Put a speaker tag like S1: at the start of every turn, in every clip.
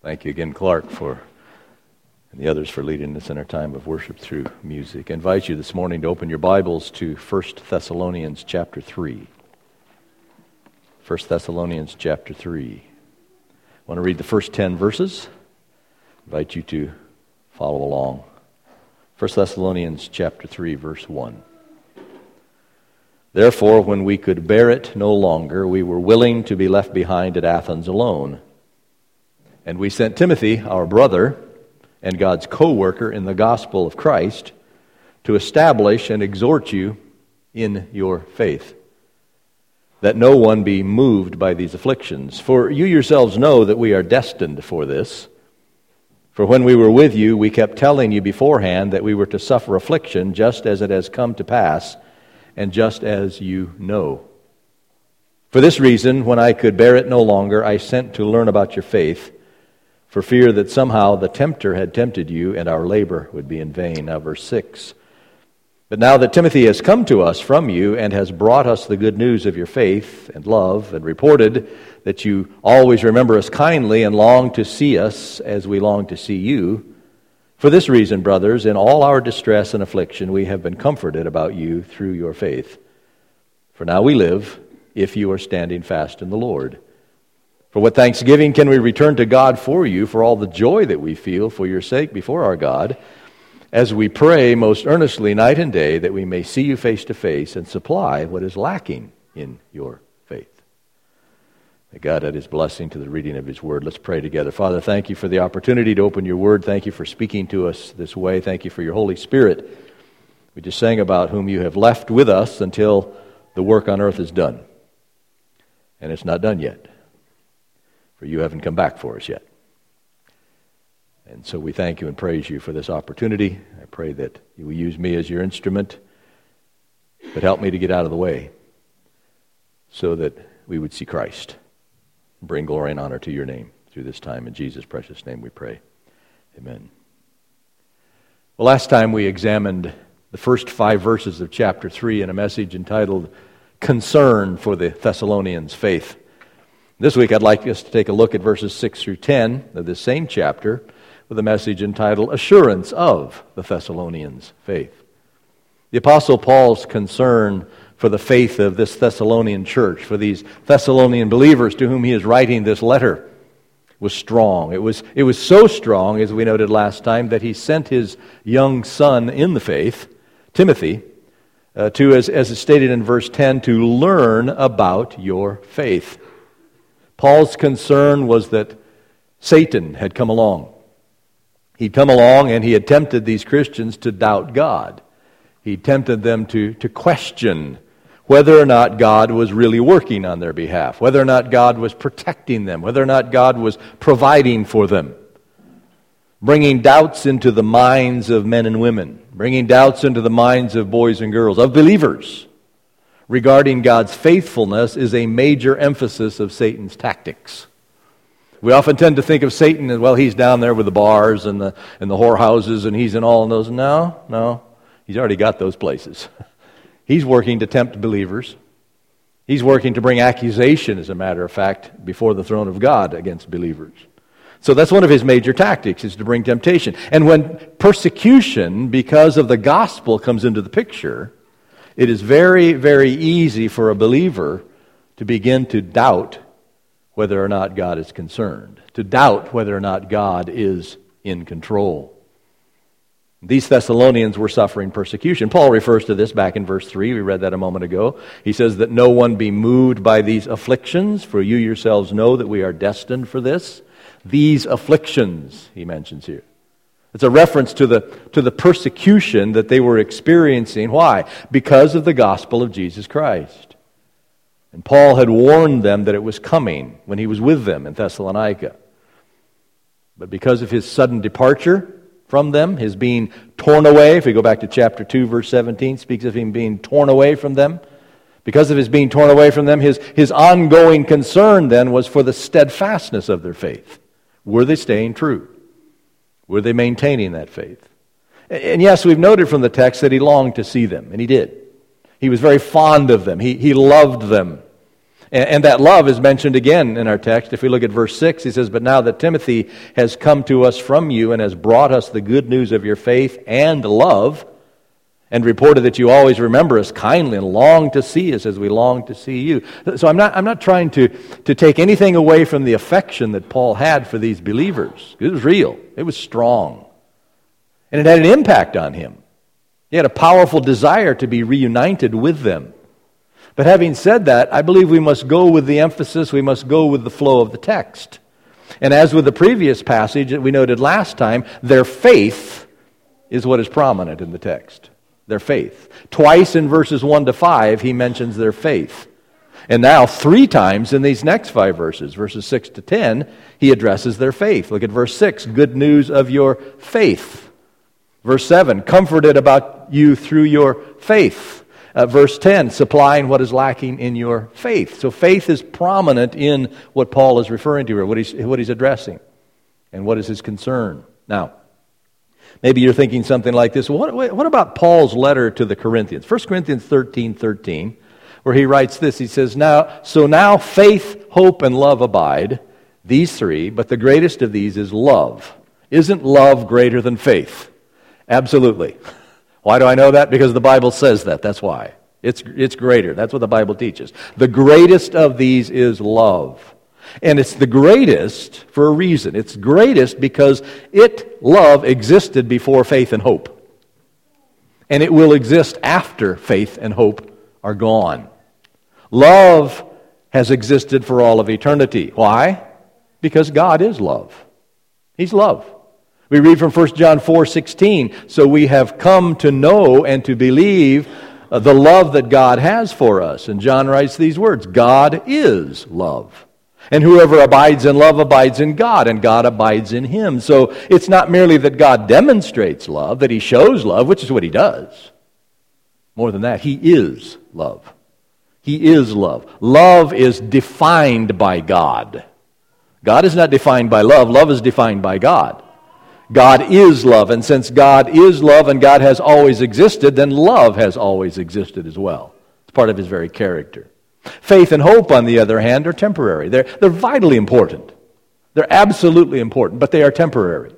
S1: Thank you again, Clark, and the others for leading us in our time of worship through music. I invite you this morning to open your Bibles to 1 Thessalonians chapter 3. 1 Thessalonians chapter 3. I want to read the first 10 verses. I invite you to follow along. 1 Thessalonians chapter 3, verse 1. Therefore, when we could bear it no longer, we were willing to be left behind at Athens alone. And we sent Timothy, our brother, and God's co-worker in the gospel of Christ, to establish and exhort you in your faith, that no one be moved by these afflictions. For you yourselves know that we are destined for this. For when we were with you, we kept telling you beforehand that we were to suffer affliction, just as it has come to pass, and just as you know. For this reason, when I could bear it no longer, I sent to learn about your faith, for fear that somehow the tempter had tempted you, and our labor would be in vain. Now, verse 6. But now that Timothy has come to us from you, and has brought us the good news of your faith and love, and reported that you always remember us kindly, and long to see us as we long to see you, for this reason, brothers, in all our distress and affliction, we have been comforted about you through your faith. For now we live, if you are standing fast in the Lord. For what thanksgiving can we return to God for you, for all the joy that we feel for your sake before our God, as we pray most earnestly night and day that we may see you face to face and supply what is lacking in your faith. May God add His blessing to the reading of His Word. Let's pray together. Father, thank you for the opportunity to open your Word. Thank you for speaking to us this way. Thank you for your Holy Spirit. We just sang about whom you have left with us until the work on earth is done. And it's not done yet, for you haven't come back for us yet. And so we thank you and praise you for this opportunity. I pray that you will use me as your instrument, but help me to get out of the way so that we would see Christ. Bring glory and honor to your name through this time. In Jesus' precious name we pray. Amen. Well, last time we examined the first 5 verses of chapter 3 in a message entitled Concern for the Thessalonians' Faith. This week I'd like us to take a look at verses 6 through 10 of this same chapter with a message entitled Assurance of the Thessalonians' Faith. The Apostle Paul's concern for the faith of this Thessalonian church, for these Thessalonian believers to whom he is writing this letter, was strong. It was so strong, as we noted last time, that he sent his young son in the faith, Timothy, to, as is stated in verse 10, to learn about your faith. Paul's concern was that Satan had come along. He'd come along and he had tempted these Christians to doubt God. He tempted them to question whether or not God was really working on their behalf, whether or not God was protecting them, whether or not God was providing for them, bringing doubts into the minds of men and women, bringing doubts into the minds of boys and girls, of believers. Regarding God's faithfulness is a major emphasis of Satan's tactics. We often tend to think of Satan as, well, he's down there with the bars and the whorehouses, and he's in all of those. No, he's already got those places. He's working to tempt believers. He's working to bring accusation, as a matter of fact, before the throne of God against believers. So that's one of his major tactics, is to bring temptation. And when persecution because of the gospel comes into the picture, it is very, very easy for a believer to begin to doubt whether or not God is concerned, to doubt whether or not God is in control. These Thessalonians were suffering persecution. Paul refers to this back in verse 3. We read that a moment ago. He says that no one be moved by these afflictions, for you yourselves know that we are destined for this. These afflictions, he mentions here. It's a reference to the persecution that they were experiencing. Why? Because of the gospel of Jesus Christ. And Paul had warned them that it was coming when he was with them in Thessalonica. But because of his sudden departure from them, his being torn away, if we go back to chapter 2, verse 17, speaks of him being torn away from them. Because of his being torn away from them, his ongoing concern then was for the steadfastness of their faith. Were they staying true? Were they maintaining that faith? And yes, we've noted from the text that he longed to see them, and he did. He was very fond of them. He loved them. And that love is mentioned again in our text. If we look at verse 6, he says, "But now that Timothy has come to us from you and has brought us the good news of your faith and love, and reported that you always remember us kindly and long to see us as we long to see you." So I'm not trying to take anything away from the affection that Paul had for these believers. It was real. It was strong. And it had an impact on him. He had a powerful desire to be reunited with them. But having said that, I believe we must go with the emphasis, we must go with the flow of the text. And as with the previous passage that we noted last time, their faith is what is prominent in the text. Their faith. Twice in verses 1 to 5, he mentions their faith. And now 3 times in these next 5 verses, verses 6 to 10, he addresses their faith. Look at verse 6, good news of your faith. Verse 7, comforted about you through your faith. Verse 10, supplying what is lacking in your faith. So faith is prominent in what Paul is referring to here, what he's addressing, and what is his concern. Now, maybe you're thinking something like this. What about Paul's letter to the Corinthians? 1 Corinthians 13:13, where he writes this. He says, now faith, hope, and love abide, these 3, but the greatest of these is love. Isn't love greater than faith? Absolutely. Why do I know that? Because the Bible says that. That's why. It's greater. That's what the Bible teaches. The greatest of these is love. And it's the greatest for a reason. It's greatest because love existed before faith and hope. And it will exist after faith and hope are gone. Love has existed for all of eternity. Why? Because God is love. He's love. We read from 1 John 4:16, so we have come to know and to believe the love that God has for us. And John writes these words, God is love. And whoever abides in love abides in God, and God abides in him. So it's not merely that God demonstrates love, that he shows love, which is what he does. More than that, he is love. He is love. Love is defined by God. God is not defined by love. Love is defined by God. God is love, and since God is love and God has always existed, then love has always existed as well. It's part of his very character. Faith and hope, on the other hand, are temporary. They're vitally important. They're absolutely important, but they are temporary.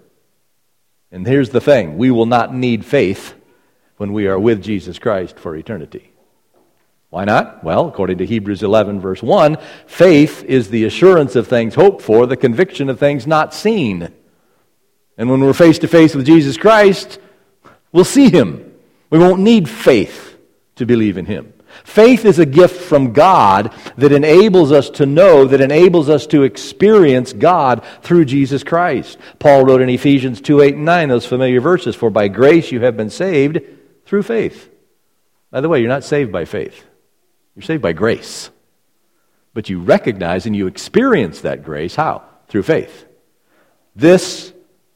S1: And here's the thing, we will not need faith when we are with Jesus Christ for eternity. Why not? Well, according to Hebrews 11, verse 1, faith is the assurance of things hoped for, the conviction of things not seen. And when we're face to face with Jesus Christ, we'll see him. We won't need faith to believe in him. Faith is a gift from God that enables us to know, that enables us to experience God through Jesus Christ. Paul wrote in Ephesians 2:8 and 9, those familiar verses, for by grace you have been saved through faith. By the way, you're not saved by faith. You're saved by grace. But you recognize and you experience that grace, how? Through faith. This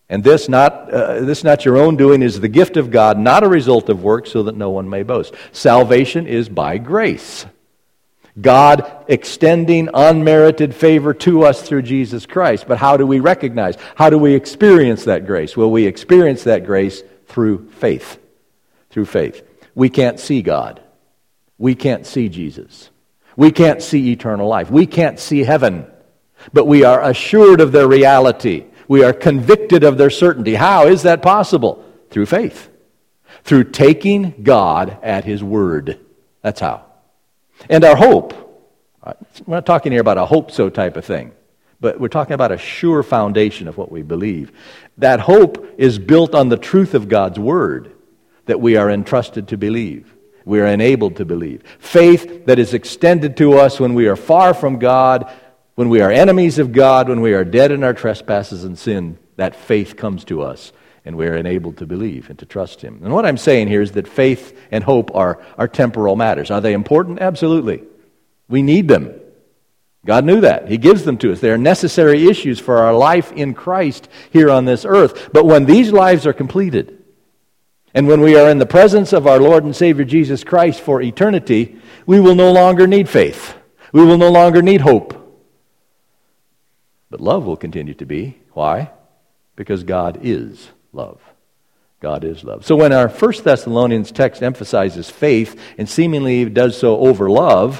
S1: not your own doing, is the gift of God, not a result of works, so that no one may boast. Salvation is by grace. God extending unmerited favor to us through Jesus Christ. But how do we recognize? How do we experience that grace? Well, we experience that grace through faith. Through faith. We can't see God. We can't see Jesus. We can't see eternal life. We can't see heaven. But we are assured of their reality. We are convicted of their certainty. How is that possible? Through faith. Through taking God at his word. That's how. And our hope. We're not talking here about a hope-so type of thing. But we're talking about a sure foundation of what we believe. That hope is built on the truth of God's word that we are entrusted to believe. We are enabled to believe. Faith that is extended to us when we are far from God, when we are enemies of God, when we are dead in our trespasses and sin, that faith comes to us and we are enabled to believe and to trust him. And what I'm saying here is that faith and hope are temporal matters. Are they important? Absolutely. We need them. God knew that. He gives them to us. They are necessary issues for our life in Christ here on this earth. But when these lives are completed, and when we are in the presence of our Lord and Savior Jesus Christ for eternity, we will no longer need faith. We will no longer need hope. But love will continue to be. Why? Because God is love. God is love. So when our 1 Thessalonians text emphasizes faith, and seemingly does so over love,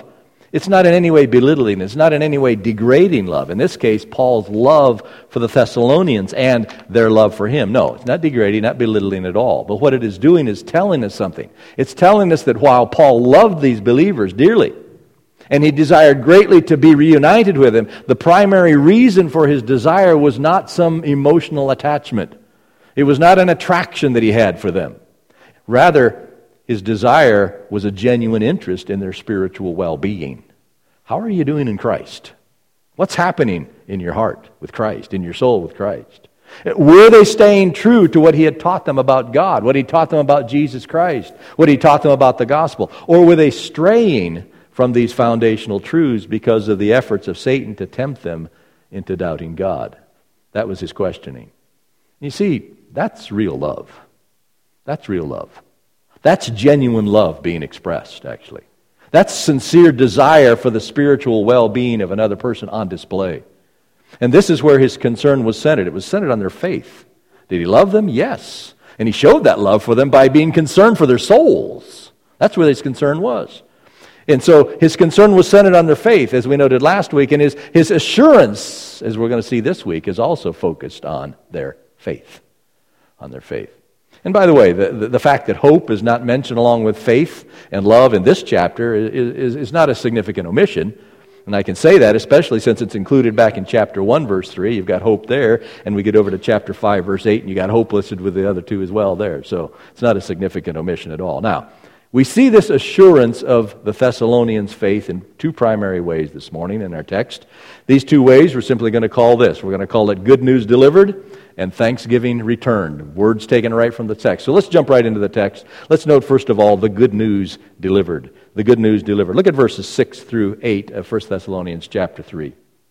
S1: It's not in any way belittling. It's not in any way degrading love. In this case, Paul's love for the Thessalonians and their love for him. No, it's not degrading, not belittling at all. But what it is doing is telling us something. It's telling us that while Paul loved these believers dearly, and he desired greatly to be reunited with them, the primary reason for his desire was not some emotional attachment. It was not an attraction that he had for them. Rather, his desire was a genuine interest in their spiritual well-being. How are you doing in Christ? What's happening in your heart with Christ, in your soul with Christ? Were they staying true to what he had taught them about God, what he taught them about Jesus Christ, what he taught them about the gospel? Or were they straying from these foundational truths because of the efforts of Satan to tempt them into doubting God? That was his questioning. You see, that's real love. That's real love. That's genuine love being expressed, actually. That's sincere desire for the spiritual well-being of another person on display. And this is where his concern was centered. It was centered on their faith. Did he love them? Yes. And he showed that love for them by being concerned for their souls. That's where his concern was. And so his concern was centered on their faith, as we noted last week, and his assurance, as we're going to see this week, is also focused on their faith. On their faith. And by the way, the fact that hope is not mentioned along with faith and love in this chapter is not a significant omission. And I can say that especially since it's included back in chapter 1, verse 3. You've got hope there, and we get over to chapter 5, verse 8, and you got hope listed with the other two as well there. So it's not a significant omission at all. Now, we see this assurance of the Thessalonians' faith in two primary ways this morning in our text. These two ways we're simply going to call this. We're going to call it good news delivered and thanksgiving returned. Words taken right from the text. So let's jump right into the text. Let's note first of all the good news delivered. The good news delivered. Look at verses 6 through 8 of 1 Thessalonians chapter 3.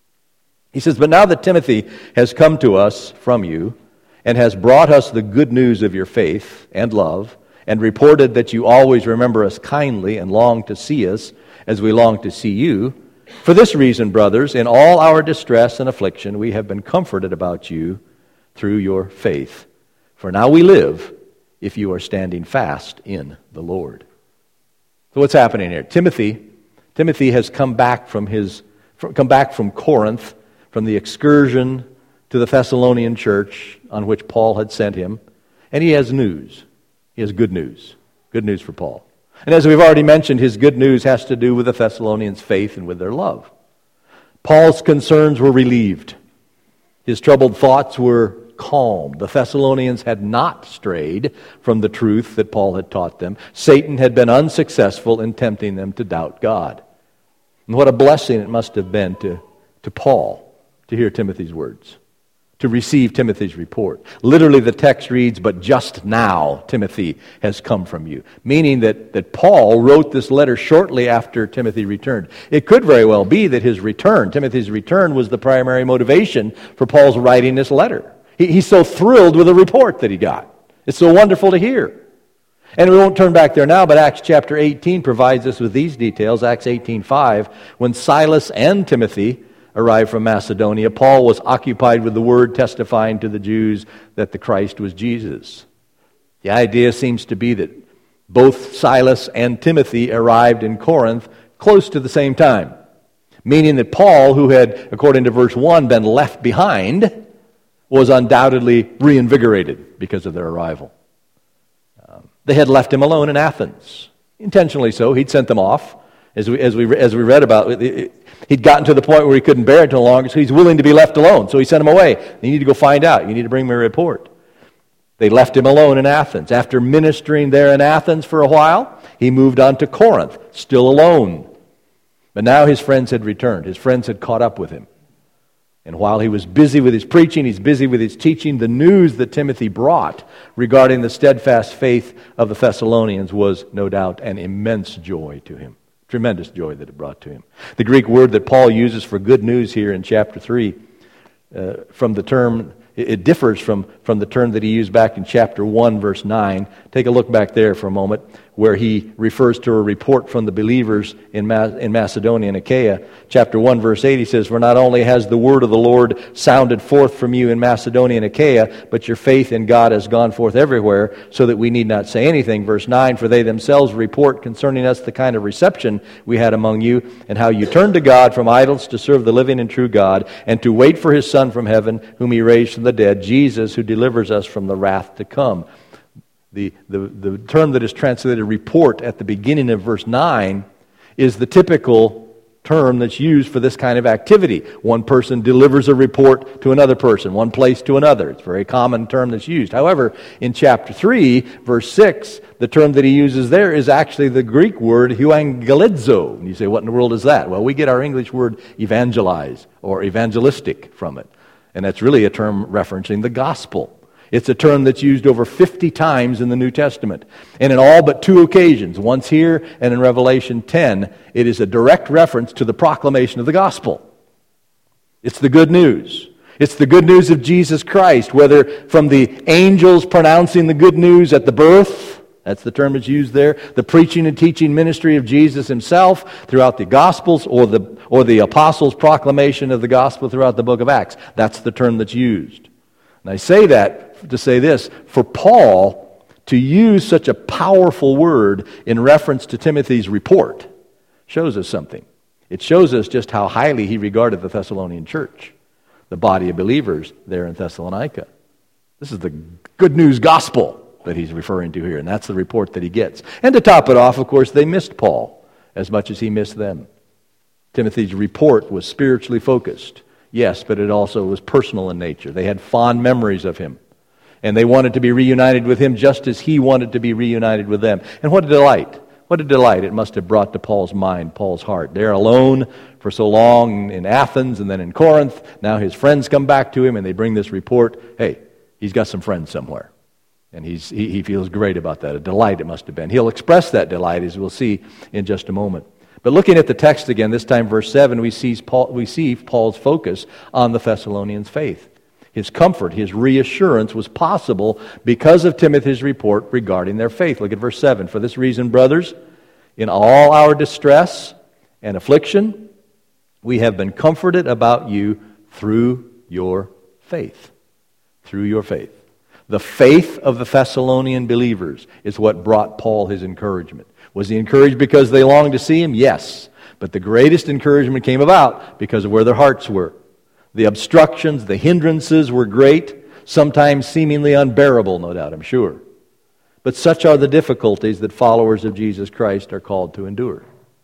S1: He says, "But now that Timothy has come to us from you and has brought us the good news of your faith and love, and reported that you always remember us kindly and long to see us as we long to see you, for this reason, brothers, in all our distress and affliction, we have been comforted about you through your faith. For now we live if you are standing fast in the Lord." So what's happening here? Timothy has come back from Corinth, from the excursion to the Thessalonian church on which Paul had sent him, and he has news. He has good news. Good news for Paul. And as we've already mentioned, his good news has to do with the Thessalonians' faith and with their love. Paul's concerns were relieved. His troubled thoughts were calmed. The Thessalonians had not strayed from the truth that Paul had taught them. Satan had been unsuccessful in tempting them to doubt God. And what a blessing it must have been to Paul to hear Timothy's words, to receive Timothy's report. Literally the text reads, "But just now Timothy has come from you," meaning that Paul wrote this letter shortly after Timothy returned. It could very well be that Timothy's return, was the primary motivation for Paul's writing this letter. He's so thrilled with the report that he got. It's so wonderful to hear. And we won't turn back there now, but Acts chapter 18 provides us with these details. Acts 18:5, when Silas and Timothy arrived from Macedonia, Paul was occupied with the word, testifying to the Jews that the Christ was Jesus. The idea seems to be that both Silas and Timothy arrived in Corinth close to the same time, meaning that Paul, who had, according to verse 1, been left behind, was undoubtedly reinvigorated because of their arrival. They had left him alone in Athens, intentionally so. He'd sent them off. As we read about, he'd gotten to the point where he couldn't bear it no longer, so he's willing to be left alone. So he sent him away. You need to go find out. You need to bring me a report. They left him alone in Athens. After ministering there in Athens for a while, he moved on to Corinth, still alone. But now his friends had returned. His friends had caught up with him. And while he was busy with his preaching, he's busy with his teaching, the news that Timothy brought regarding the steadfast faith of the Thessalonians was no doubt an immense joy to him. Tremendous joy that it brought to him. The Greek word that Paul uses for good news here in chapter 3, from the term, it differs from the term that he used back in chapter 1, verse 9. Take a look back there for a moment. where he refers to a report from the believers in Macedonia and Achaia. Chapter 1, verse 8, he says, "For not only has the word of the Lord sounded forth from you in Macedonia and Achaia, but your faith in God has gone forth everywhere, so that we need not say anything." Verse 9, "For they themselves report concerning us the kind of reception we had among you, and how you turned to God from idols to serve the living and true God, and to wait for his Son from heaven, whom he raised from the dead, Jesus, who delivers us from the wrath to come." The term that is translated report at the beginning of verse 9 is the typical term that's used for this kind of activity. One person delivers a report to another person, one place to another. It's a very common term that's used. However, in chapter 3, verse 6, the term that he uses there is actually the Greek word euangelizo. And you say, what in the world is that? Well, we get our English word evangelize or evangelistic from it. And that's really a term referencing the gospel. It's a term that's used over 50 times in the New Testament. And in all but 2 occasions, once here and in Revelation 10, it is a direct reference to the proclamation of the gospel. It's the good news. It's the good news of Jesus Christ, whether from the angels pronouncing the good news at the birth, that's the term that's used there, the preaching and teaching ministry of Jesus himself throughout the Gospels, or the apostles' proclamation of the gospel throughout the book of Acts. That's the term that's used. And I say that to say this: for Paul to use such a powerful word in reference to Timothy's report shows us something. It shows us just how highly he regarded the Thessalonian church, the body of believers there in Thessalonica. This is the good news gospel that he's referring to here, and that's the report that he gets. And to top it off, of course, they missed Paul as much as he missed them. Timothy's report was spiritually focused, yes, but it also was personal in nature. They had fond memories of him, and they wanted to be reunited with him just as he wanted to be reunited with them. And what a delight. What a delight it must have brought to Paul's mind, Paul's heart. They're alone for so long in Athens and then in Corinth. Now his friends come back to him and they bring this report. Hey, he's got some friends somewhere. And he feels great about that. A delight it must have been. He'll express that delight, as we'll see in just a moment. But looking at the text again, this time verse 7, we see Paul's focus on the Thessalonians' faith. His comfort, his reassurance was possible because of Timothy's report regarding their faith. Look at verse 7. "For this reason, brothers, in all our distress and affliction, we have been comforted about you through your faith." Through your faith. The faith of the Thessalonian believers is what brought Paul his encouragement. Was he encouraged because they longed to see him? Yes. But the greatest encouragement came about because of where their hearts were. The obstructions, the hindrances were great, sometimes seemingly unbearable, no doubt, I'm sure. But such are the difficulties that followers of Jesus Christ are called to endure.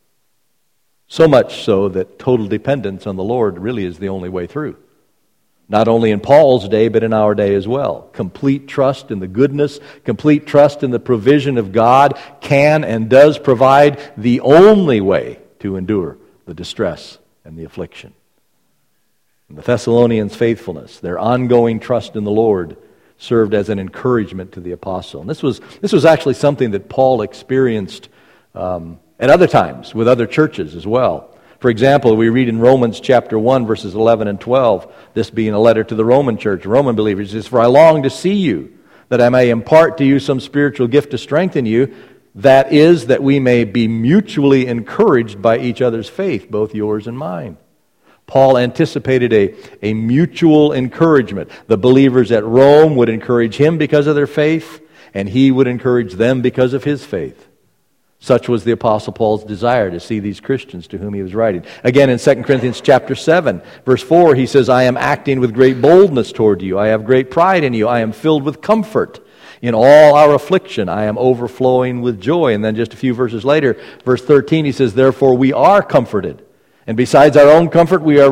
S1: So much so that total dependence on the Lord really is the only way through. Not only in Paul's day, but in our day as well. Complete trust in the goodness, complete trust in the provision of God can and does provide the only way to endure the distress and the affliction. And the Thessalonians' faithfulness, their ongoing trust in the Lord, served as an encouragement to the apostle. And this was actually something that Paul experienced at other times with other churches as well. For example, we read in Romans chapter 1, verses 11 and 12, this being a letter to the Roman church, Roman believers, it says, "For I long to see you, that I may impart to you some spiritual gift to strengthen you, that is, that we may be mutually encouraged by each other's faith, both yours and mine." Paul anticipated a mutual encouragement. The believers at Rome would encourage him because of their faith, and he would encourage them because of his faith. Such was the Apostle Paul's desire to see these Christians to whom he was writing. Again, in 2 Corinthians chapter 7, verse 4, he says, "I am acting with great boldness toward you. I have great pride in you. I am filled with comfort. In all our affliction, I am overflowing with joy." And then just a few verses later, verse 13, he says, "Therefore we are comforted. And besides our own comfort, we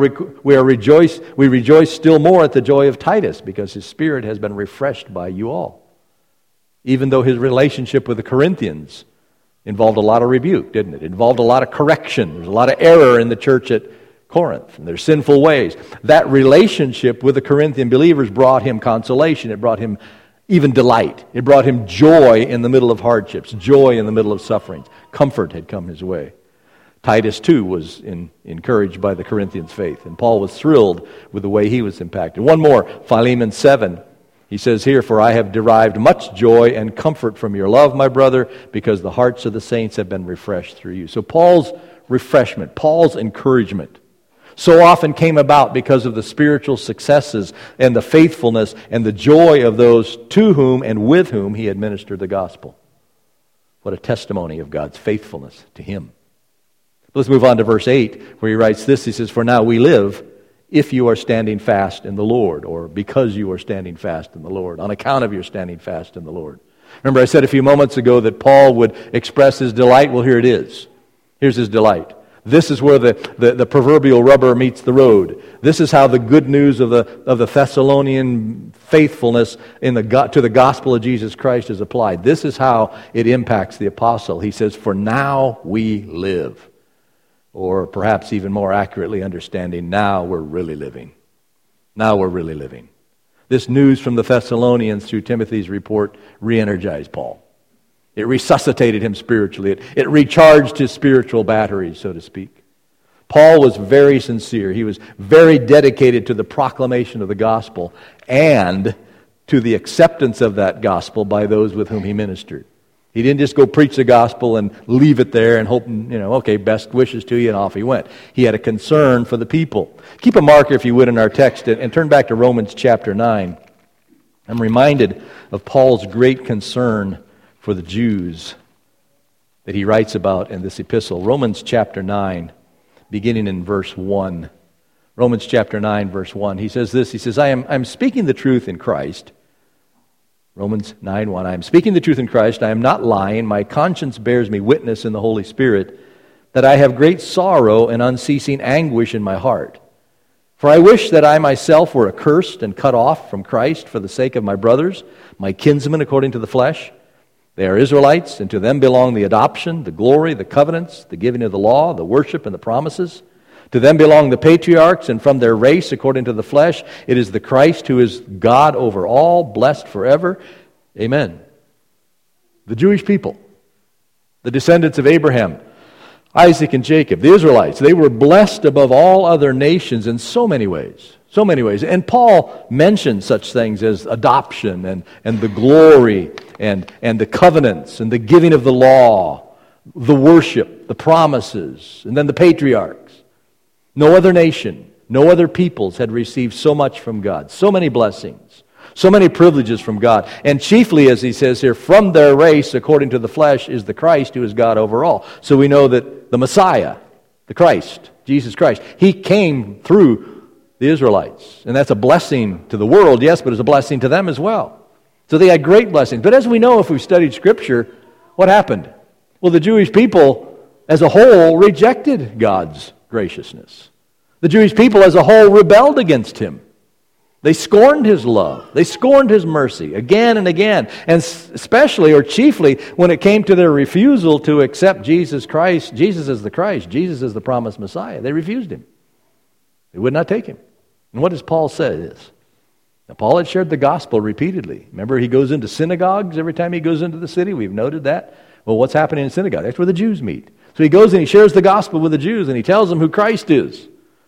S1: rejoice still more at the joy of Titus, because his spirit has been refreshed by you all." Even though his relationship with the Corinthians involved a lot of rebuke, didn't it? It involved a lot of correction. There's a lot of error in the church at Corinth and their sinful ways. That relationship with the Corinthian believers brought him consolation. It brought him even delight. It brought him joy in the middle of hardships, joy in the middle of sufferings. Comfort had come his way. Titus, too, was encouraged by the Corinthians' faith, and Paul was thrilled with the way he was impacted. One more, Philemon 7, He says here, "For I have derived much joy and comfort from your love, my brother, because the hearts of the saints have been refreshed through you." So Paul's refreshment, Paul's encouragement, so often came about because of the spiritual successes and the faithfulness and the joy of those to whom and with whom he administered the gospel. What a testimony of God's faithfulness to him. Let's move on to verse 8, where he writes this. He says, "For now we live if you are standing fast in the Lord," or because you are standing fast in the Lord, on account of your standing fast in the Lord. Remember I said a few moments ago that Paul would express his delight? Well, here it is. Here's his delight. This is where the proverbial rubber meets the road. This is how the good news of the Thessalonian faithfulness to the gospel of Jesus Christ is applied. This is how it impacts the apostle. He says, "For now we live." Or perhaps even more accurately understanding, now we're really living. Now we're really living. This news from the Thessalonians through Timothy's report re-energized Paul. It resuscitated him spiritually. It recharged his spiritual batteries, so to speak. Paul was very sincere. He was very dedicated to the proclamation of the gospel and to the acceptance of that gospel by those with whom he ministered. He didn't just go preach the gospel and leave it there and hope, okay, best wishes to you, and off he went. He had a concern for the people. Keep a marker, if you would, in our text and turn back to Romans chapter 9. I'm reminded of Paul's great concern for the Jews that he writes about in this epistle. Romans chapter 9, beginning in verse 1. Romans chapter 9, verse 1. He says this, he says, I'm speaking the truth in Christ. Romans 9:1. I am speaking the truth in Christ. I am not lying. My conscience bears me witness in the Holy Spirit that I have great sorrow and unceasing anguish in my heart. For I wish that I myself were accursed and cut off from Christ for the sake of my brothers, my kinsmen according to the flesh. They are Israelites, and to them belong the adoption, the glory, the covenants, the giving of the law, the worship, and the promises. To them belong the patriarchs, and from their race, according to the flesh, it is the Christ who is God over all, blessed forever. Amen. The Jewish people, the descendants of Abraham, Isaac, and Jacob, the Israelites, they were blessed above all other nations in so many ways. So many ways. And Paul mentioned such things as adoption and the glory and the covenants and the giving of the law, the worship, the promises, and then the patriarchs. No other nation, no other peoples had received so much from God, so many blessings, so many privileges from God. And chiefly, as he says here, from their race, according to the flesh, is the Christ who is God over all. So we know that the Messiah, the Christ, Jesus Christ, he came through the Israelites. And that's a blessing to the world, yes, but it's a blessing to them as well. So they had great blessings. But as we know, if we've studied Scripture, what happened? Well, the Jewish people as a whole rejected God's graciousness. The Jewish people as a whole rebelled against him. They scorned his love. They scorned his mercy again and again. And especially or chiefly when it came to their refusal to accept Jesus Christ, Jesus as the Christ, Jesus as the promised Messiah. They refused him. They would not take him. And what does Paul say this? Now, Paul had shared the gospel repeatedly. Remember, he goes into synagogues every time he goes into the city. We've noted that. Well, what's happening in synagogue? That's where the Jews meet. So he goes and he shares the gospel with the Jews and he tells them who Christ is.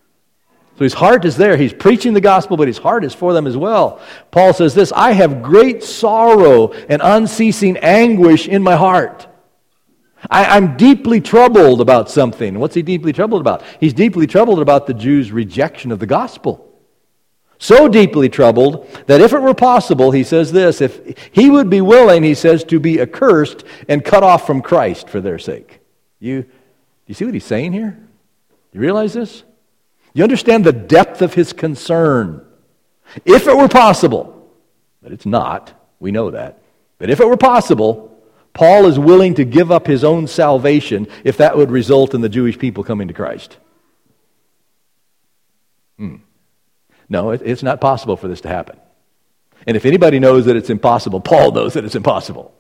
S1: So his heart is there. He's preaching the gospel, but his heart is for them as well. Paul says this, I have great sorrow and unceasing anguish in my heart. I'm deeply troubled about something. What's he deeply troubled about? He's deeply troubled about the Jews' rejection of the gospel. So deeply troubled that if it were possible, he says this, if he would be willing, he says, to be accursed and cut off from Christ for their sake. You see what he's saying here? You realize this? You understand the depth of his concern. If it were possible, but it's not, we know that, but if it were possible, Paul is willing to give up his own salvation if that would result in the Jewish people coming to Christ. No, it's not possible for this to happen. And if anybody knows that it's impossible, Paul knows that it's impossible.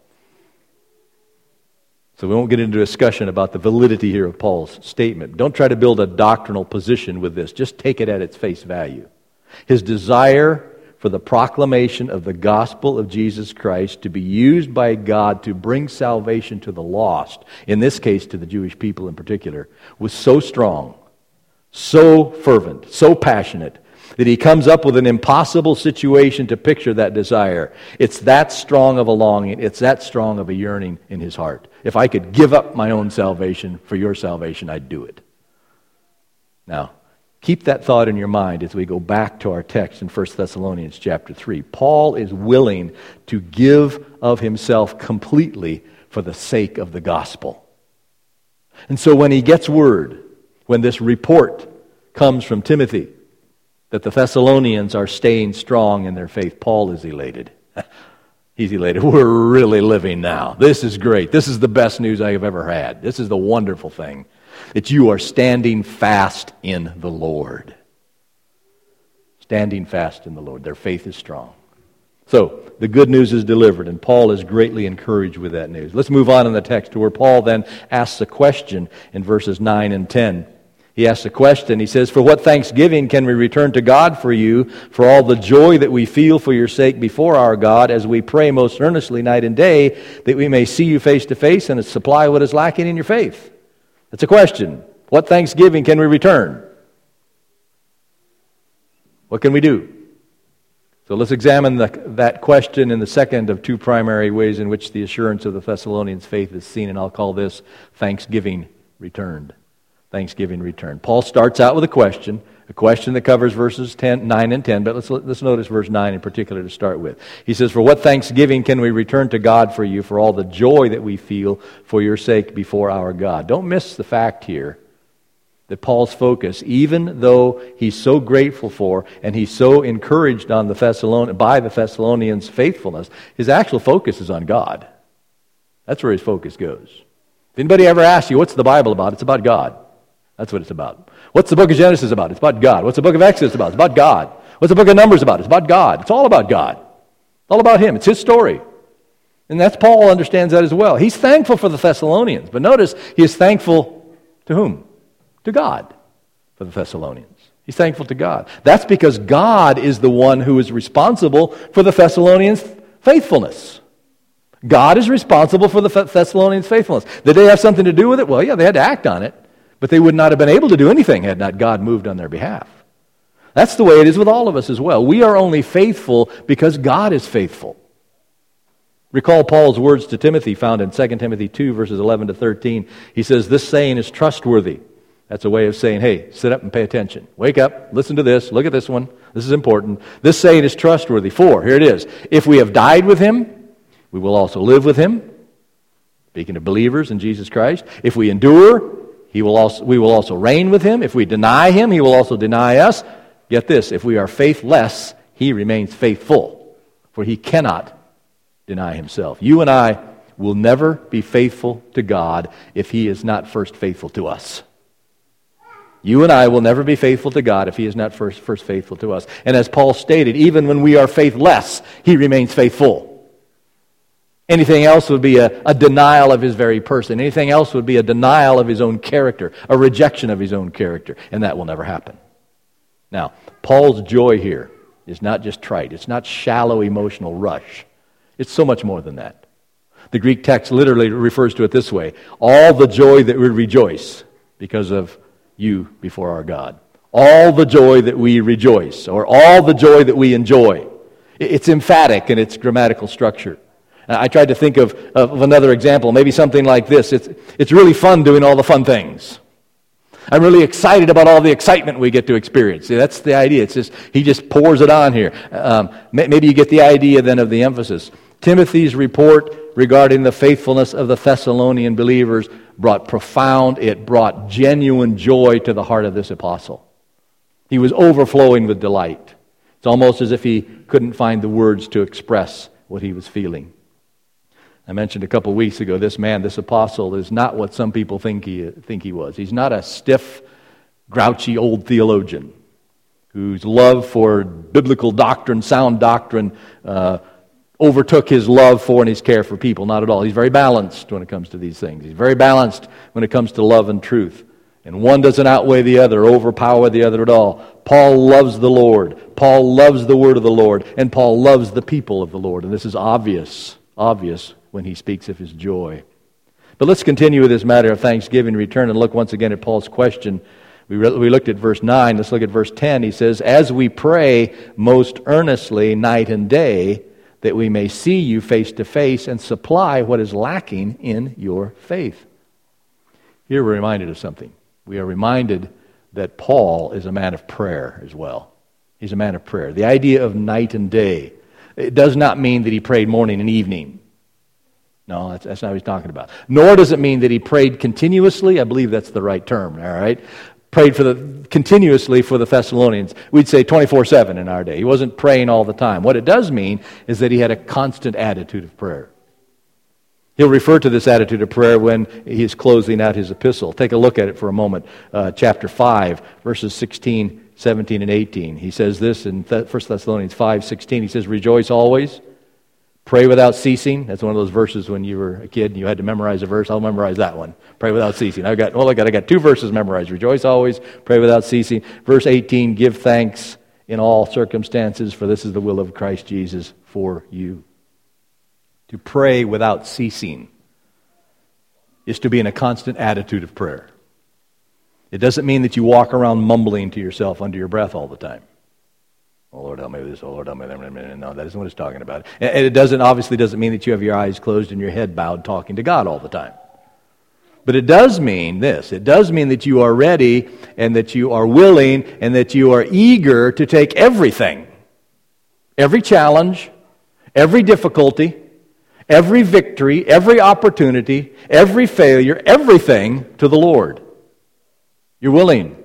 S1: So we won't get into a discussion about the validity here of Paul's statement. Don't try to build a doctrinal position with this. Just take it at its face value. His desire for the proclamation of the gospel of Jesus Christ to be used by God to bring salvation to the lost, in this case to the Jewish people in particular, was so strong, so fervent, so passionate, that he comes up with an impossible situation to picture that desire. It's that strong of a longing. It's that strong of a yearning in his heart. If I could give up my own salvation for your salvation, I'd do it. Now, keep that thought in your mind as we go back to our text in 1 Thessalonians chapter 3. Paul is willing to give of himself completely for the sake of the gospel. And so when he gets word, when this report comes from Timothy, that the Thessalonians are staying strong in their faith, Paul is elated. He's elated. We're really living now. This is great. This is the best news I have ever had. This is the wonderful thing, that you are standing fast in the Lord. Standing fast in the Lord. Their faith is strong. So, the good news is delivered, and Paul is greatly encouraged with that news. Let's move on in the text to where Paul then asks a question in verses 9 and 10. He asks a question. He says, "For what thanksgiving can we return to God for you, for all the joy that we feel for your sake before our God, as we pray most earnestly night and day, that we may see you face to face and supply what is lacking in your faith?" That's a question. What thanksgiving can we return? What can we do? So let's examine that question in the second of two primary ways in which the assurance of the Thessalonians' faith is seen, and I'll call this thanksgiving returned. Thanksgiving returned. Paul starts out with a question that covers verses 9 and 10, but let's notice verse 9 in particular to start with. He says, "For what thanksgiving can we return to God for you, for all the joy that we feel for your sake before our God?" Don't miss the fact here that Paul's focus, even though he's so grateful for and he's so encouraged on by the Thessalonians' faithfulness, his actual focus is on God. That's where his focus goes. If anybody ever asks you, what's the Bible about? It's about God. That's what it's about. What's the book of Genesis about? It's about God. What's the book of Exodus about? It's about God. What's the book of Numbers about? It's about God. It's all about God. It's all about Him. It's His story. And that's Paul understands that as well. He's thankful for the Thessalonians. But notice, he is thankful to whom? To God for the Thessalonians. He's thankful to God. That's because God is the one who is responsible for the Thessalonians' faithfulness. God is responsible for the Thessalonians' faithfulness. Did they have something to do with it? Well, yeah, they had to act on it. But they would not have been able to do anything had not God moved on their behalf. That's the way it is with all of us as well. We are only faithful because God is faithful. Recall Paul's words to Timothy found in 2 Timothy 2, verses 11 to 13. He says, "This saying is trustworthy." That's a way of saying, hey, sit up and pay attention. Wake up, listen to this, look at this one. This is important. "This saying is trustworthy. For," here it is, "if we have died with Him, we will also live with Him." Speaking of believers in Jesus Christ. "If we endure, we will also reign with Him. If we deny Him, He will also deny us." Get this, "If we are faithless, He remains faithful, for He cannot deny Himself." You and I will never be faithful to God if He is not first faithful to us. You and I will never be faithful to God if He is not first faithful to us. And as Paul stated, even when we are faithless, He remains faithful. Anything else would be a denial of His very person. Anything else would be a denial of His own character, a rejection of His own character, and that will never happen. Now, Paul's joy here is not just trite. It's not shallow emotional rush. It's so much more than that. The Greek text literally refers to it this way: all the joy that we rejoice because of you before our God. All the joy that we rejoice, or all the joy that we enjoy. It's emphatic in its grammatical structure. I tried to think of another example, maybe something like this. It's really fun doing all the fun things. I'm really excited about all the excitement we get to experience. See, that's the idea. It's just, he just pours it on here. Maybe you get the idea then of the emphasis. Timothy's report regarding the faithfulness of the Thessalonian believers brought genuine joy to the heart of this apostle. He was overflowing with delight. It's almost as if he couldn't find the words to express what he was feeling. I mentioned a couple weeks ago, this apostle, is not what some people think he was. He's not a stiff, grouchy old theologian whose love for biblical doctrine, sound doctrine, overtook his love for and his care for people. Not at all. He's very balanced when it comes to these things. He's very balanced when it comes to love and truth. And one doesn't outweigh the other, overpower the other at all. Paul loves the Lord. Paul loves the word of the Lord. And Paul loves the people of the Lord. And this is obvious when he speaks of his joy. But let's continue with this matter of thanksgiving return and look once again at Paul's question. We looked at verse 9. Let's look at verse 10. He says, as we pray most earnestly night and day, that we may see you face to face and supply what is lacking in your faith. Here we're reminded of something. We are reminded that Paul is a man of prayer as well. He's a man of prayer. The idea of night and day, it does not mean that he prayed morning and evening. No, that's not what he's talking about. Nor does it mean that he prayed continuously. I believe that's the right term, all right? Prayed continuously for the Thessalonians. We'd say 24/7 in our day. He wasn't praying all the time. What it does mean is that he had a constant attitude of prayer. He'll refer to this attitude of prayer when he's closing out his epistle. Take a look at it for a moment. Chapter 5, verses 16, 17, and 18. He says this in 1 Thessalonians 5:16. He says, rejoice always, pray without ceasing. That's one of those verses when you were a kid and you had to memorize a verse. I'll memorize that one. Pray without ceasing. I got 2 verses memorized. Rejoice always, pray without ceasing. Verse 18, give thanks in all circumstances, for this is the will of Christ Jesus for you. To pray without ceasing is to be in a constant attitude of prayer. It doesn't mean that you walk around mumbling to yourself under your breath all the time. Oh, Lord, help me with this. Oh, Lord, help me with that. No, that isn't what it's talking about. And it obviously doesn't mean that you have your eyes closed and your head bowed talking to God all the time. But it does mean this. It does mean that you are ready and that you are willing and that you are eager to take everything, every challenge, every difficulty, every victory, every opportunity, every failure, everything to the Lord. You're willing.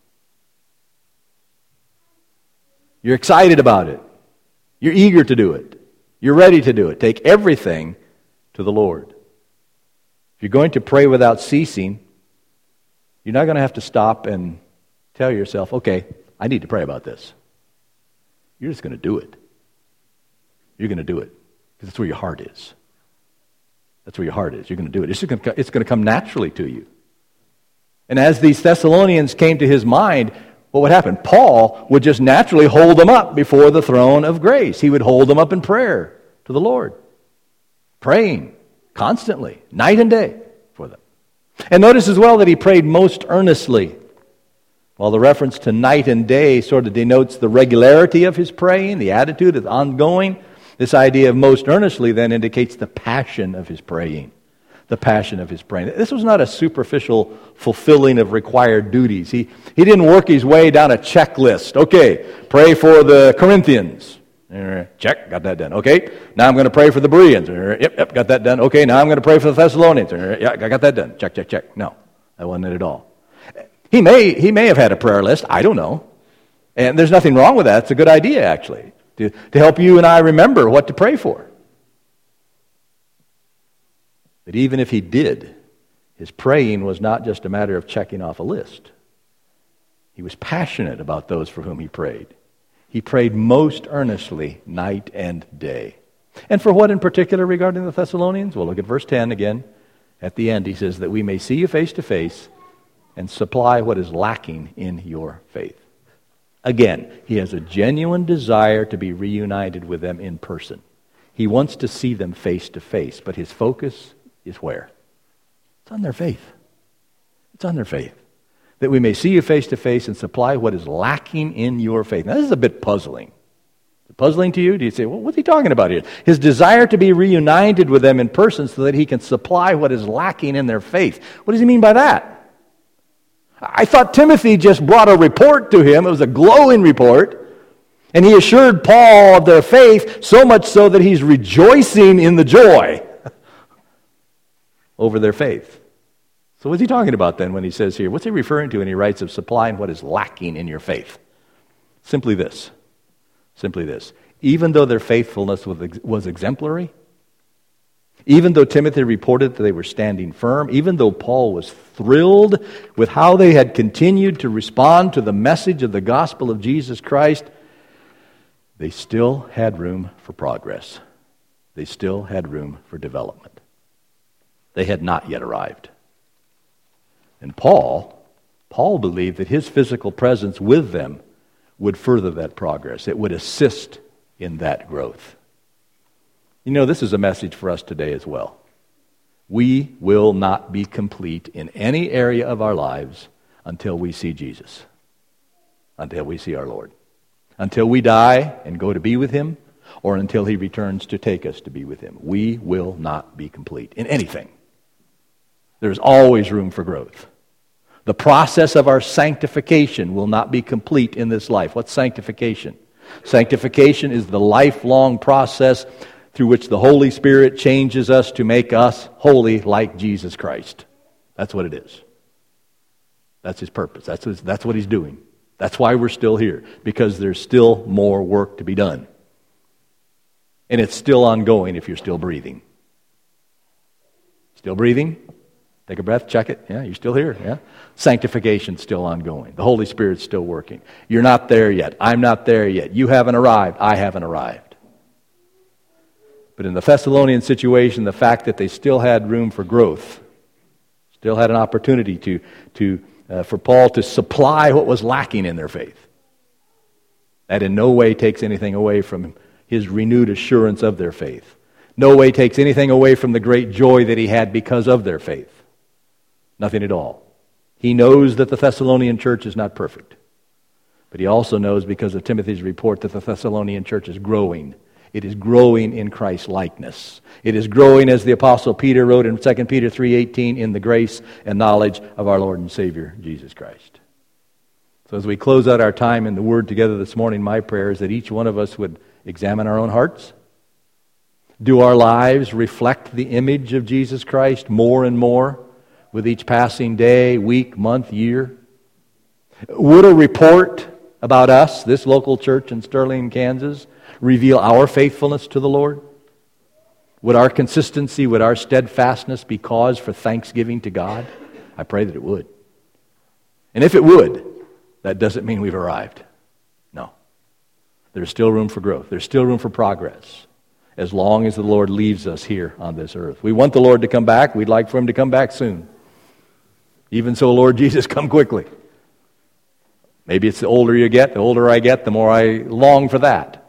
S1: You're excited about it. You're eager to do it. You're ready to do it. Take everything to the Lord. If you're going to pray without ceasing, you're not going to have to stop and tell yourself, okay, I need to pray about this. You're just going to do it. You're going to do it because that's where your heart is. That's where your heart is. You're going to do it. It's going to come naturally to you. And as these Thessalonians came to his mind, what would happen? Paul would just naturally hold them up before the throne of grace. He would hold them up in prayer to the Lord, praying constantly, night and day for them. And notice as well that he prayed most earnestly. While the reference to night and day sort of denotes the regularity of his praying, the attitude is ongoing, this idea of most earnestly then indicates the passion of his praying. The passion of his praying. This was not a superficial fulfilling of required duties. He didn't work his way down a checklist. Okay, pray for the Corinthians. Check, got that done. Okay, now I'm going to pray for the Bereans. Yep, got that done. Okay, now I'm going to pray for the Thessalonians. Yeah, I got that done. Check. No, that wasn't it at all. He may have had a prayer list. I don't know. And there's nothing wrong with that. It's a good idea, actually, to help you and I remember what to pray for. But even if he did, his praying was not just a matter of checking off a list. He was passionate about those for whom he prayed. He prayed most earnestly night and day. And for what in particular regarding the Thessalonians? Well, look at verse 10 again. At the end, he says, that we may see you face to face and supply what is lacking in your faith. Again, he has a genuine desire to be reunited with them in person. He wants to see them face to face, but his focus is where? It's on their faith. It's on their faith. That we may see you face to face and supply what is lacking in your faith. Now, this is a bit puzzling. Is it puzzling to you? Do you say, well, what's he talking about here? His desire to be reunited with them in person so that he can supply what is lacking in their faith. What does he mean by that? I thought Timothy just brought a report to him. It was a glowing report. And he assured Paul of their faith, so much so that he's rejoicing in the joy over their faith. So what's he talking about then when he says here? What's he referring to when he writes of supplying what is lacking in your faith? Simply this. Even though their faithfulness was exemplary, even though Timothy reported that they were standing firm, even though Paul was thrilled with how they had continued to respond to the message of the gospel of Jesus Christ, they still had room for progress. They still had room for development. They had not yet arrived. And Paul believed that his physical presence with them would further that progress. It would assist in that growth. You know, this is a message for us today as well. We will not be complete in any area of our lives until we see Jesus, until we see our Lord. Until we die and go to be with Him, or until He returns to take us to be with Him. We will not be complete in anything. There's always room for growth. The process of our sanctification will not be complete in this life. What's sanctification? Sanctification is the lifelong process through which the Holy Spirit changes us to make us holy like Jesus Christ. That's what it is. That's His purpose. That's what He's doing. That's why we're still here, because there's still more work to be done. And it's still ongoing if you're still breathing. Still breathing? Take a breath, check it. Yeah, you're still here. Yeah. Sanctification's still ongoing. The Holy Spirit's still working. You're not there yet. I'm not there yet. You haven't arrived. I haven't arrived. But in the Thessalonian situation, the fact that they still had room for growth, still had an opportunity for Paul to supply what was lacking in their faith, that in no way takes anything away from his renewed assurance of their faith. No way takes anything away from the great joy that he had because of their faith. Nothing at all. He knows that the Thessalonian church is not perfect. But he also knows, because of Timothy's report, that the Thessalonian church is growing. It is growing in Christ's likeness. It is growing, as the Apostle Peter wrote in 2 Peter 3:18, in the grace and knowledge of our Lord and Savior, Jesus Christ. So as we close out our time in the Word together this morning, my prayer is that each one of us would examine our own hearts. Do our lives reflect the image of Jesus Christ more and more with each passing day, week, month, year? Would a report about us, this local church in Sterling, Kansas, reveal our faithfulness to the Lord? Would our consistency, would our steadfastness be cause for thanksgiving to God? I pray that it would. And if it would, that doesn't mean we've arrived. No. There's still room for growth. There's still room for progress, as long as the Lord leaves us here on this earth. We want the Lord to come back. We'd like for Him to come back soon. Even so, Lord Jesus, come quickly. Maybe it's the older you get, the older I get, the more I long for that.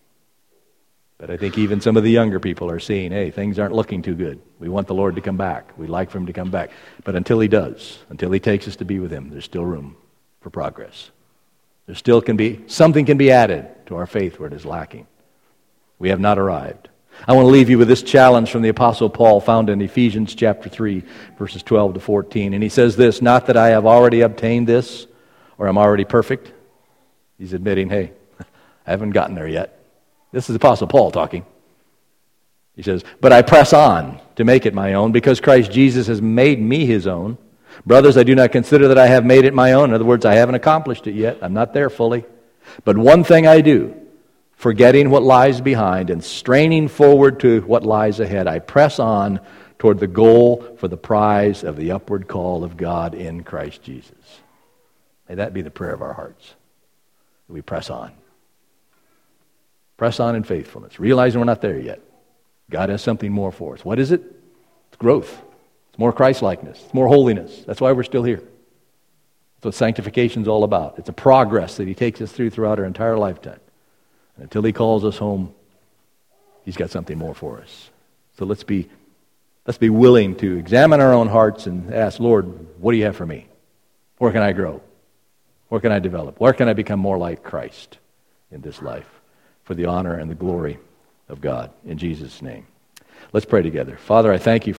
S1: But I think even some of the younger people are seeing, hey, things aren't looking too good. We want the Lord to come back. We'd like for Him to come back. But until He does, until He takes us to be with Him, there's still room for progress. There still can be, something can be added to our faith where it is lacking. We have not arrived. I want to leave you with this challenge from the Apostle Paul, found in Ephesians chapter 3, verses 12 to 14. And he says this: not that I have already obtained this, or I'm already perfect. He's admitting, hey, I haven't gotten there yet. This is Apostle Paul talking. He says, but I press on to make it my own, because Christ Jesus has made me His own. Brothers, I do not consider that I have made it my own. In other words, I haven't accomplished it yet. I'm not there fully. But one thing I do, forgetting what lies behind and straining forward to what lies ahead, I press on toward the goal for the prize of the upward call of God in Christ Jesus. May that be the prayer of our hearts, that we press on. Press on in faithfulness, realizing we're not there yet. God has something more for us. What is it? It's growth. It's more Christ-likeness. It's more holiness. That's why we're still here. That's what sanctification is all about. It's a progress that He takes us throughout our entire lifetime. And until He calls us home, He's got something more for us. So let's be willing to examine our own hearts and ask, Lord, what do you have for me? Where can I grow? Where can I develop? Where can I become more like Christ in this life, for the honor and the glory of God? In Jesus' name. Let's pray together. Father, I thank You